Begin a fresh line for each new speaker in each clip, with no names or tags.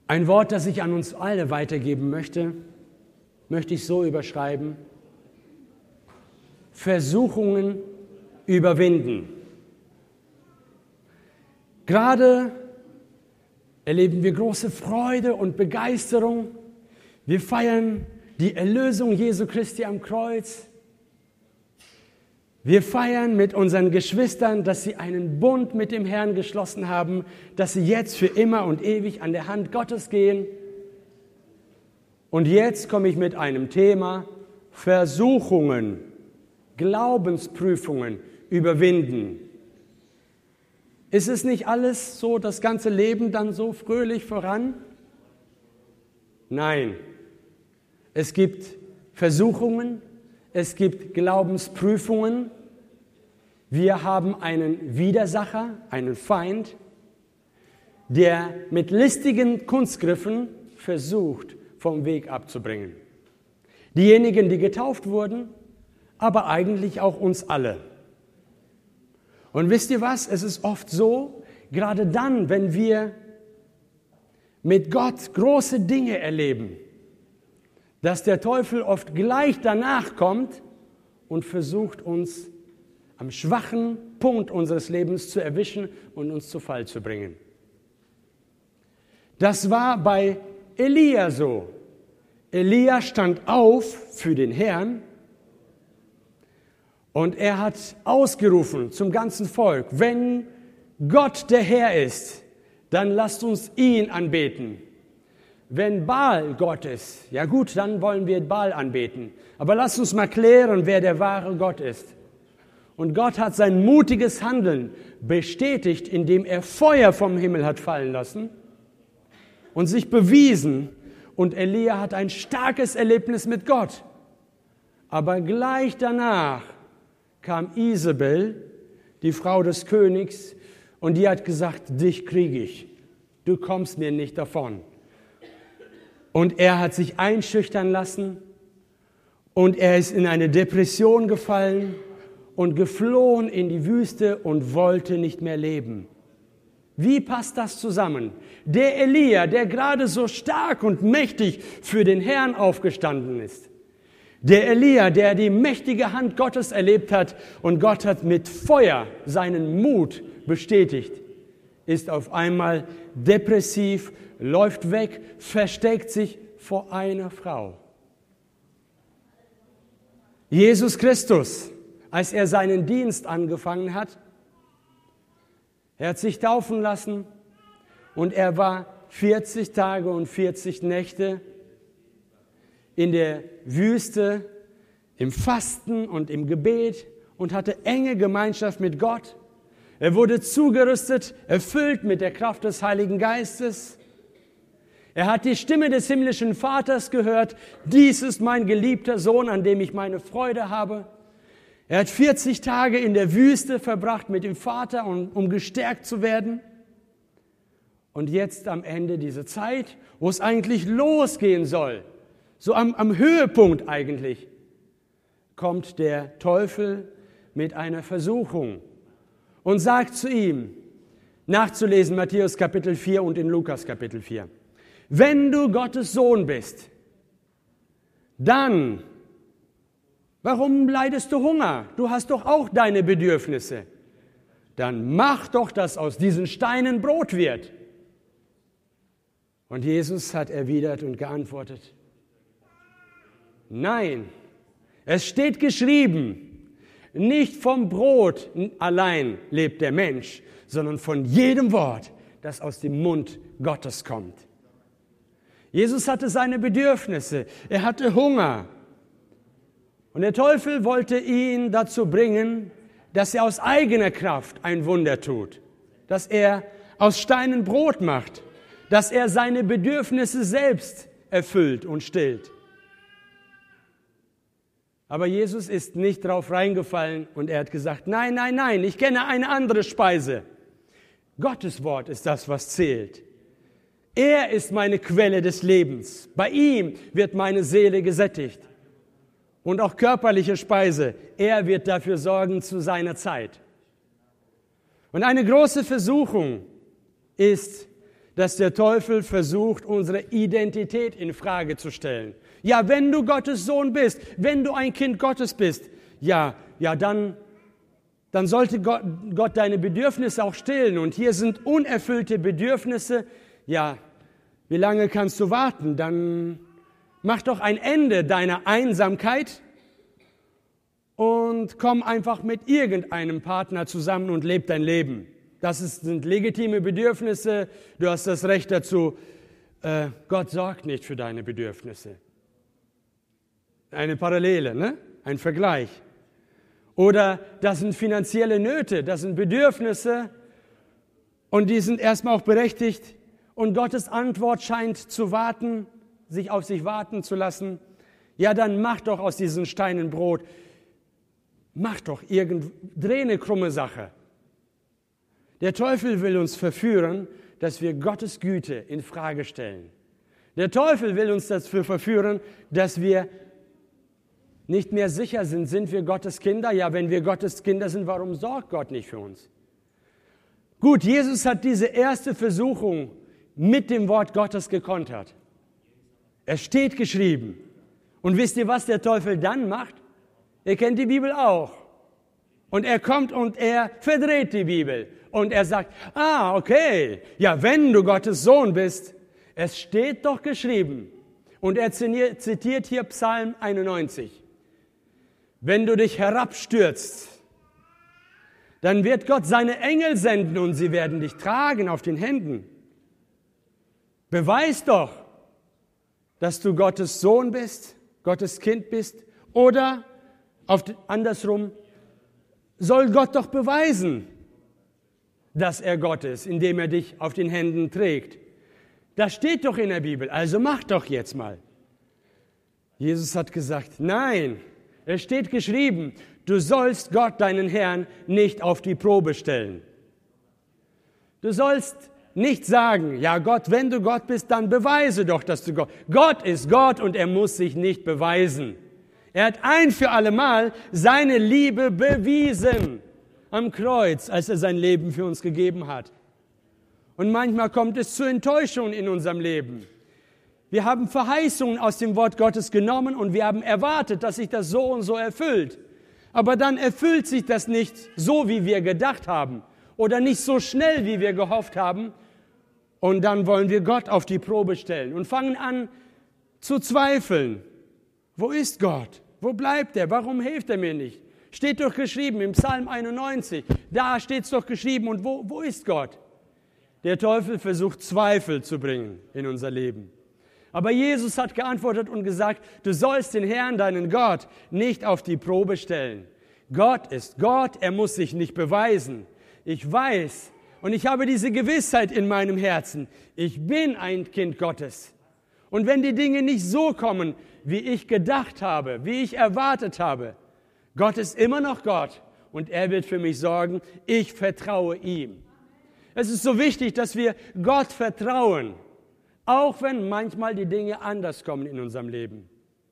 Ein Wort, das ich an uns alle weitergeben möchte ich so überschreiben: Versuchungen überwinden. Gerade erleben wir große Freude und Begeisterung. Wir feiern die Erlösung Jesu Christi am Kreuz. Wir feiern mit unseren Geschwistern, dass sie einen Bund mit dem Herrn geschlossen haben, dass sie jetzt für immer und ewig an der Hand Gottes gehen. Und jetzt komme ich mit einem Thema: Versuchungen, Glaubensprüfungen überwinden. Ist es nicht alles so, das ganze Leben dann so fröhlich voran? Nein. Es gibt Versuchungen, es gibt Glaubensprüfungen. Wir haben einen Widersacher, einen Feind, der mit listigen Kunstgriffen versucht, vom Weg abzubringen. Diejenigen, die getauft wurden, aber eigentlich auch uns alle. Und wisst ihr was? Es ist oft so, gerade dann, wenn wir mit Gott große Dinge erleben, dass der Teufel oft gleich danach kommt und versucht, uns am schwachen Punkt unseres Lebens zu erwischen und uns zu Fall zu bringen. Das war bei Elia so. Elia stand auf für den Herrn und er hat ausgerufen zum ganzen Volk: Wenn Gott der Herr ist, dann lasst uns ihn anbeten. Wenn Baal Gott ist, ja gut, dann wollen wir Baal anbeten. Aber lasst uns mal klären, wer der wahre Gott ist. Und Gott hat sein mutiges Handeln bestätigt, indem er Feuer vom Himmel hat fallen lassen und sich bewiesen. Und Elia hat ein starkes Erlebnis mit Gott. Aber gleich danach kam Isabel, die Frau des Königs, und die hat gesagt: Dich kriege ich. Du kommst mir nicht davon. Und er hat sich einschüchtern lassen und er ist in eine Depression gefallen und geflohen in die Wüste und wollte nicht mehr leben. Wie passt das zusammen? Der Elia, der gerade so stark und mächtig für den Herrn aufgestanden ist. Der Elia, der die mächtige Hand Gottes erlebt hat und Gott hat mit Feuer seinen Mut bestätigt, ist auf einmal depressiv, läuft weg, versteckt sich vor einer Frau. Jesus Christus, als er seinen Dienst angefangen hat, er hat sich taufen lassen und er war 40 Tage und 40 Nächte in der Wüste, im Fasten und im Gebet und hatte enge Gemeinschaft mit Gott. Er wurde zugerüstet, erfüllt mit der Kraft des Heiligen Geistes. Er hat die Stimme des himmlischen Vaters gehört: Dies ist mein geliebter Sohn, an dem ich meine Freude habe. Er hat 40 Tage in der Wüste verbracht mit dem Vater, um gestärkt zu werden. Und jetzt am Ende dieser Zeit, wo es eigentlich losgehen soll, so am Höhepunkt eigentlich, kommt der Teufel mit einer Versuchung und sagt zu ihm, nachzulesen Matthäus Kapitel 4 und in Lukas Kapitel 4, wenn du Gottes Sohn bist, dann, warum leidest du Hunger? Du hast doch auch deine Bedürfnisse. Dann mach doch, dass aus diesen Steinen Brot wird. Und Jesus hat erwidert und geantwortet, nein, es steht geschrieben, nicht vom Brot allein lebt der Mensch, sondern von jedem Wort, das aus dem Mund Gottes kommt. Jesus hatte seine Bedürfnisse, er hatte Hunger. Und der Teufel wollte ihn dazu bringen, dass er aus eigener Kraft ein Wunder tut, dass er aus Steinen Brot macht, dass er seine Bedürfnisse selbst erfüllt und stillt. Aber Jesus ist nicht drauf reingefallen und er hat gesagt, nein, nein, nein, ich kenne eine andere Speise. Gottes Wort ist das, was zählt. Er ist meine Quelle des Lebens. Bei ihm wird meine Seele gesättigt. Und auch körperliche Speise. Er wird dafür sorgen zu seiner Zeit. Und eine große Versuchung ist, dass der Teufel versucht, unsere Identität in Frage zu stellen. Ja, wenn du Gottes Sohn bist, wenn du ein Kind Gottes bist, dann sollte Gott deine Bedürfnisse auch stillen. Und hier sind unerfüllte Bedürfnisse. Ja, wie lange kannst du warten? Dann mach doch ein Ende deiner Einsamkeit und komm einfach mit irgendeinem Partner zusammen und leb dein Leben. Sind legitime Bedürfnisse. Du hast das Recht dazu. Gott sorgt nicht für deine Bedürfnisse. Eine Parallele, ne? Ein Vergleich. Oder das sind finanzielle Nöte, das sind Bedürfnisse und die sind erstmal auch berechtigt. Und Gottes Antwort scheint zu warten, sich auf sich warten zu lassen. Ja, dann mach doch aus diesen Steinen Brot. Dreh eine krumme Sache. Der Teufel will uns verführen, dass wir Gottes Güte in Frage stellen. Der Teufel will uns dafür verführen, dass wir nicht mehr sicher sind wir Gottes Kinder? Ja, wenn wir Gottes Kinder sind, warum sorgt Gott nicht für uns? Gut, Jesus hat diese erste Versuchung mit dem Wort Gottes gekontert. Es steht geschrieben. Und wisst ihr, was der Teufel dann macht? Ihr kennt die Bibel auch. Und er kommt und er verdreht die Bibel. Und er sagt, okay, ja, wenn du Gottes Sohn bist, es steht doch geschrieben. Und er zitiert hier Psalm 91. Wenn du dich herabstürzt, dann wird Gott seine Engel senden und sie werden dich tragen auf den Händen. Beweis doch, dass du Gottes Sohn bist, Gottes Kind bist. Oder andersrum, soll Gott doch beweisen, dass er Gott ist, indem er dich auf den Händen trägt. Das steht doch in der Bibel, also mach doch jetzt mal. Jesus hat gesagt, nein, es steht geschrieben, du sollst Gott, deinen Herrn, nicht auf die Probe stellen. Du sollst nicht sagen, ja Gott, wenn du Gott bist, dann beweise doch, dass du Gott. Gott ist Gott und er muss sich nicht beweisen. Er hat ein für allemal seine Liebe bewiesen am Kreuz, als er sein Leben für uns gegeben hat. Und manchmal kommt es zu Enttäuschungen in unserem Leben. Wir haben Verheißungen aus dem Wort Gottes genommen und wir haben erwartet, dass sich das so und so erfüllt. Aber dann erfüllt sich das nicht so, wie wir gedacht haben oder nicht so schnell, wie wir gehofft haben. Und dann wollen wir Gott auf die Probe stellen und fangen an zu zweifeln. Wo ist Gott? Wo bleibt er? Warum hilft er mir nicht? Steht doch geschrieben im Psalm 91. Da steht es doch geschrieben. Und wo ist Gott? Der Teufel versucht Zweifel zu bringen in unser Leben. Aber Jesus hat geantwortet und gesagt, du sollst den Herrn, deinen Gott, nicht auf die Probe stellen. Gott ist Gott, er muss sich nicht beweisen. Ich weiß und ich habe diese Gewissheit in meinem Herzen, ich bin ein Kind Gottes. Und wenn die Dinge nicht so kommen, wie ich gedacht habe, wie ich erwartet habe, Gott ist immer noch Gott und er wird für mich sorgen, ich vertraue ihm. Es ist so wichtig, dass wir Gott vertrauen. Auch wenn manchmal die Dinge anders kommen in unserem Leben.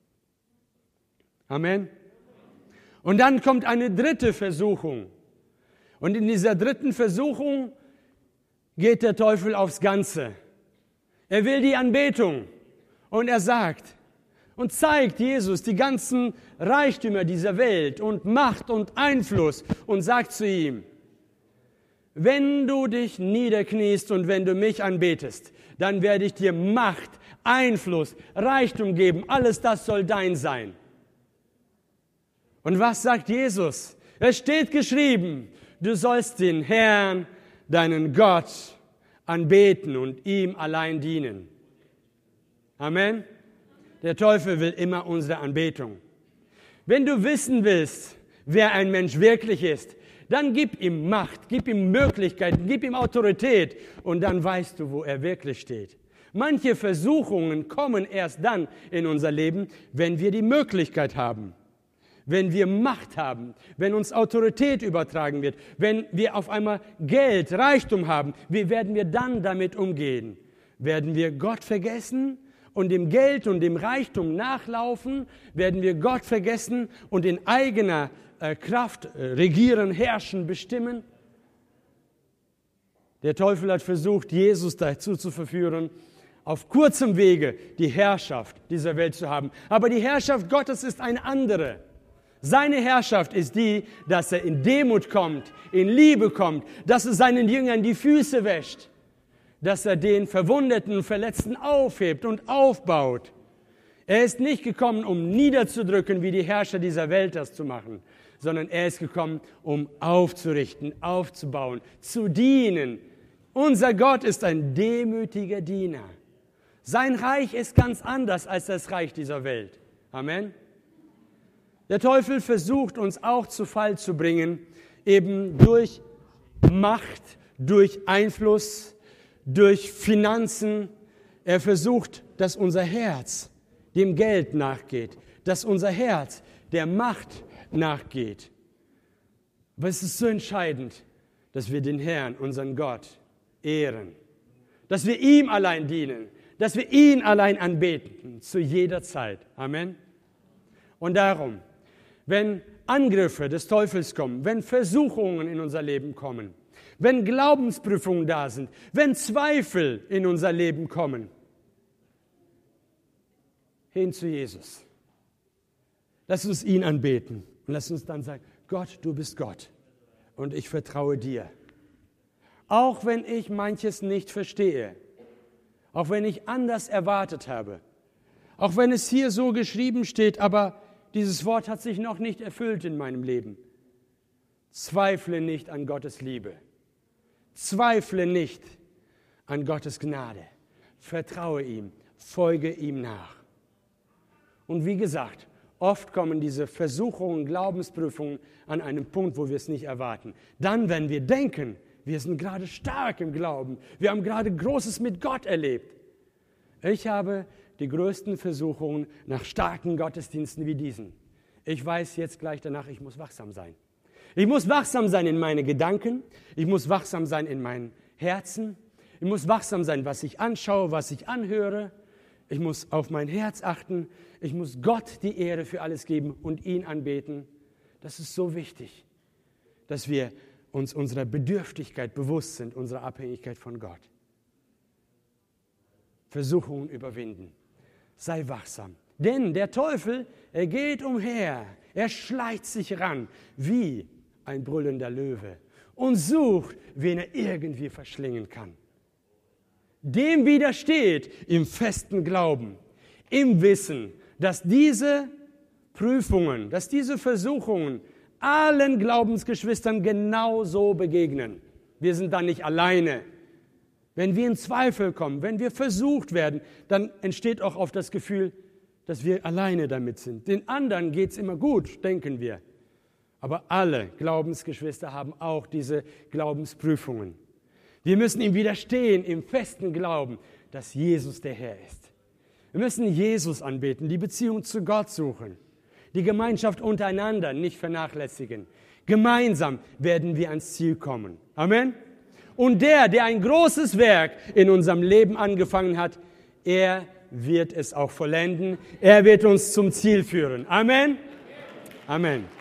Amen. Und dann kommt eine dritte Versuchung. Und in dieser dritten Versuchung geht der Teufel aufs Ganze. Er will die Anbetung. Und er sagt und zeigt Jesus die ganzen Reichtümer dieser Welt und Macht und Einfluss und sagt zu ihm, wenn du dich niederkniest und wenn du mich anbetest, dann werde ich dir Macht, Einfluss, Reichtum geben. Alles das soll dein sein. Und was sagt Jesus? Es steht geschrieben, du sollst den Herrn, deinen Gott, anbeten und ihm allein dienen. Amen. Der Teufel will immer unsere Anbetung. Wenn du wissen willst, wer ein Mensch wirklich ist, dann gib ihm Macht, gib ihm Möglichkeiten, gib ihm Autorität und dann weißt du, wo er wirklich steht. Manche Versuchungen kommen erst dann in unser Leben, wenn wir die Möglichkeit haben, wenn wir Macht haben, wenn uns Autorität übertragen wird, wenn wir auf einmal Geld, Reichtum haben. Wie werden wir dann damit umgehen? Werden wir Gott vergessen und dem Geld und dem Reichtum nachlaufen? Werden wir Gott vergessen und in eigener Kraft regieren, herrschen, bestimmen? Der Teufel hat versucht, Jesus dazu zu verführen, auf kurzem Wege die Herrschaft dieser Welt zu haben. Aber die Herrschaft Gottes ist eine andere. Seine Herrschaft ist die, dass er in Demut kommt, in Liebe kommt, dass er seinen Jüngern die Füße wäscht, dass er den Verwundeten und Verletzten aufhebt und aufbaut. Er ist nicht gekommen, um niederzudrücken, wie die Herrscher dieser Welt das zu machen, sondern er ist gekommen, um aufzurichten, aufzubauen, zu dienen. Unser Gott ist ein demütiger Diener. Sein Reich ist ganz anders als das Reich dieser Welt. Amen. Der Teufel versucht uns auch zu Fall zu bringen, eben durch Macht, durch Einfluss, durch Finanzen. Er versucht, dass unser Herz dem Geld nachgeht, dass unser Herz der Macht nachgeht. Aber es ist so entscheidend, dass wir den Herrn, unseren Gott, ehren, dass wir ihm allein dienen, dass wir ihn allein anbeten, zu jeder Zeit. Amen. Und darum, wenn Angriffe des Teufels kommen, wenn Versuchungen in unser Leben kommen, wenn Glaubensprüfungen da sind, wenn Zweifel in unser Leben kommen, hin zu Jesus. Lass uns ihn anbeten und lass uns dann sagen, Gott, du bist Gott und ich vertraue dir. Auch wenn ich manches nicht verstehe, auch wenn ich anders erwartet habe, auch wenn es hier so geschrieben steht, aber dieses Wort hat sich noch nicht erfüllt in meinem Leben. Zweifle nicht an Gottes Liebe. Zweifle nicht an Gottes Gnade. Vertraue ihm, folge ihm nach. Und wie gesagt, oft kommen diese Versuchungen, Glaubensprüfungen an einem Punkt, wo wir es nicht erwarten. Dann, wenn wir denken, wir sind gerade stark im Glauben, wir haben gerade Großes mit Gott erlebt. Ich habe die größten Versuchungen nach starken Gottesdiensten wie diesen. Ich weiß jetzt gleich danach, ich muss wachsam sein. Ich muss wachsam sein in meine Gedanken, ich muss wachsam sein in meinem Herzen, ich muss wachsam sein, was ich anschaue, was ich anhöre. Ich muss auf mein Herz achten, ich muss Gott die Ehre für alles geben und ihn anbeten. Das ist so wichtig, dass wir uns unserer Bedürftigkeit bewusst sind, unserer Abhängigkeit von Gott. Versuchungen überwinden. Sei wachsam. Denn der Teufel, er geht umher, er schleicht sich ran wie ein brüllender Löwe und sucht, wen er irgendwie verschlingen kann. Dem widersteht im festen Glauben, im Wissen, dass diese Prüfungen, dass diese Versuchungen allen Glaubensgeschwistern genauso begegnen. Wir sind da nicht alleine. Wenn wir in Zweifel kommen, wenn wir versucht werden, dann entsteht auch oft das Gefühl, dass wir alleine damit sind. Den anderen geht es immer gut, denken wir. Aber alle Glaubensgeschwister haben auch diese Glaubensprüfungen. Wir müssen ihm widerstehen im festen Glauben, dass Jesus der Herr ist. Wir müssen Jesus anbeten, die Beziehung zu Gott suchen, die Gemeinschaft untereinander nicht vernachlässigen. Gemeinsam werden wir ans Ziel kommen. Amen. Und der ein großes Werk in unserem Leben angefangen hat, er wird es auch vollenden. Er wird uns zum Ziel führen. Amen. Amen.